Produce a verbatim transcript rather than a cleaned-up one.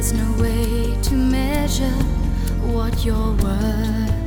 There's no way to measure what you're worth.